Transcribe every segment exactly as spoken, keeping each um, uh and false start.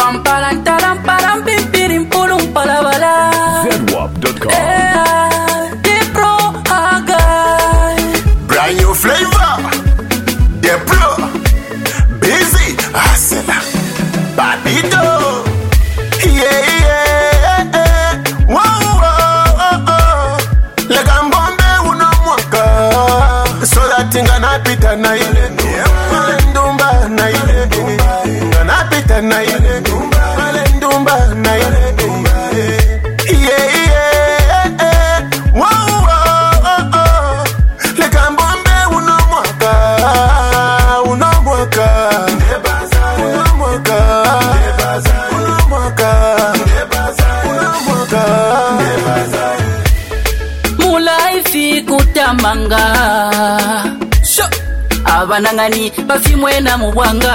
Pam param taram param pim pirim purum palabala. Zedwap dot com. The Pro Agai. Brand new flavor. The Pro. Busy. Hustler. Babito. Yeah, yeah. Wow, wow, oh, oh. Legambombe unomwaka. So that thing gonna pita na ile. Malendumba na ile. Gonna pita na ile. Malendumba na ile. Yeah, yeah. Wow, wow, oh, oh. Legambombe unomwaka. Unomwaka. Unomwaka. Unomwaka. Unomwaka. Mulaifi kutamanga. Abanangani bafimwena mubwanga.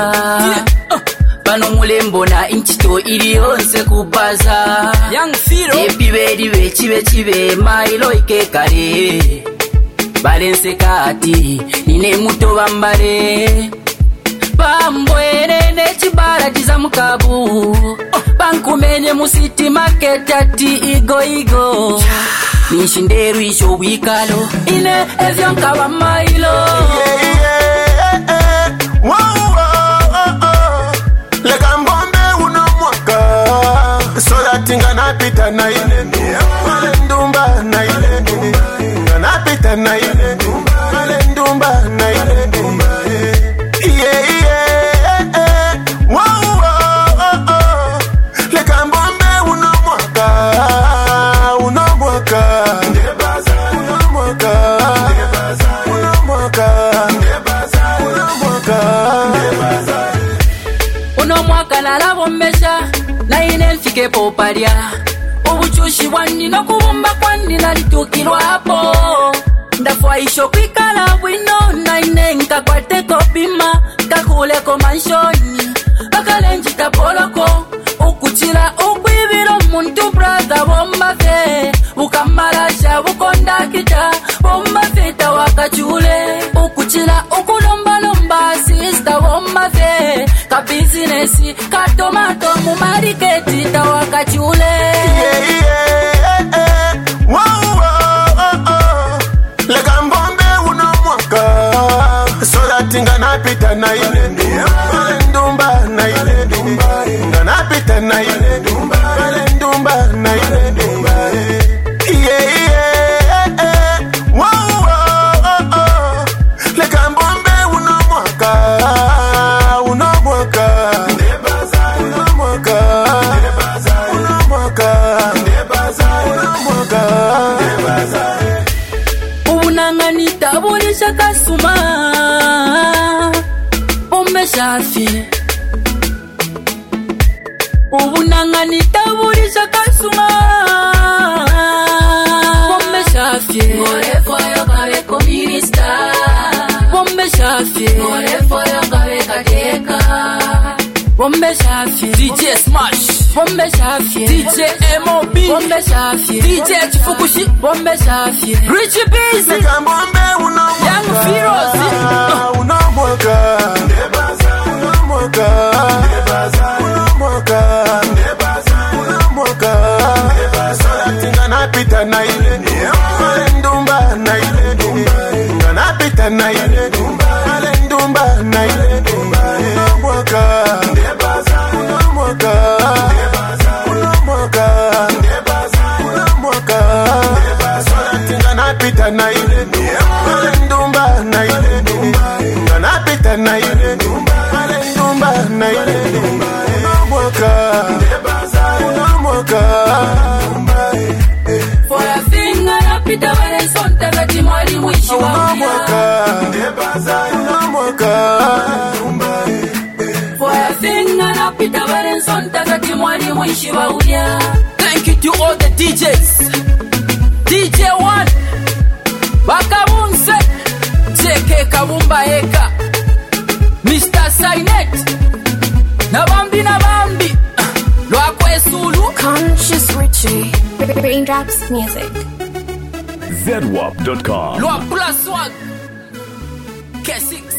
Bano mulembo na inchito ili yonse kubaza. Young Firo ebiberi bechibe chibe mailo ikekare. Balense kati nine muto bambare. Bambwere nechibara jiza mukabu. Bankumenye musiti market ati igo igo. Nishinderu isho wikalo ine evyo nkaba mailo. Yeah, yeah, yeah. Wow, wow, oh, oh. Legambombe unomwaka. So that thing gonna pita na ile. Malendumba na ile. Gonna pita na ile. Malendumba na ile. Yeah, yeah. Wow, wow, oh, oh. Legambombe unomwaka. Unomwaka. Unomwaka. Unomwaka. Unomwaka. Unomwaka nalabo mmesha na ine mfike popalia. Ubuchushi wani no kubumba kwani nalitukilwa hapo. Ndafwaisho kwikala wino na ine nkakwate kopima. Kakuleko manshoni bakalenji kapoloko. Ukuchila ukwibiro muntu brother bomba fe. Ukamarasha ukonda kita bomba feta wakachule. Ukuchila ukulomba lomba sister bomba fe. Ka business ka tomato mu mariketi ta wakachule. Yeah, yeah. Wow, wow, oh, oh. Legambombe unomwaka. So that thing gonna pita na ile. Malendumba na ile. Gonna pita na ile. Malendumba na ile. Yeah, yeah. Wow, wow, oh, oh. Legambombe unomwaka. Unomwaka. Unomwaka. Unomwaka. Unomwaka. Ubunangani tabulisha kasuma. Bombe shafi. Ubunangani tabulisha kasuma. Bombe shafi. Ngore foyo kawe kominista. Bombe shafi. Ngore foyo kawe kadeka. Bombe shafi. D J Smash. Bombe shafi. D J M O B. Bombe shafi. D J Chifukushi. Bombe shafi. Richie Busy. Legambombe unomwaka. Young Firoz. Unomwaka. Unomwaka. Unomwaka. Unomwaka. So that thing gonna pita na ile. Malendumba na ile. Gonna pita na ile. Malendumba na ile. Unomwaka. Unomwaka. Unomwaka. Unomwaka. So that thing gonna pita na ile. Malendumba na ile. Gonna pita na ile. Malendumba na ile. Unomwaka. Unomwaka. For a finger up it over and son tagati mwali mwishi wa Unomwaka. Unomwaka. For a finger up it over and son tagati mwali mwishi wa uya. Thank you to all the D Js. D J one Bakabunse J K Kabumba Eka Mister Sainet Nabambi Nabambi Lwakwe Sulu Conscious Richie. Raindrops Music. Zedwap dot com. Lwakula Swag K six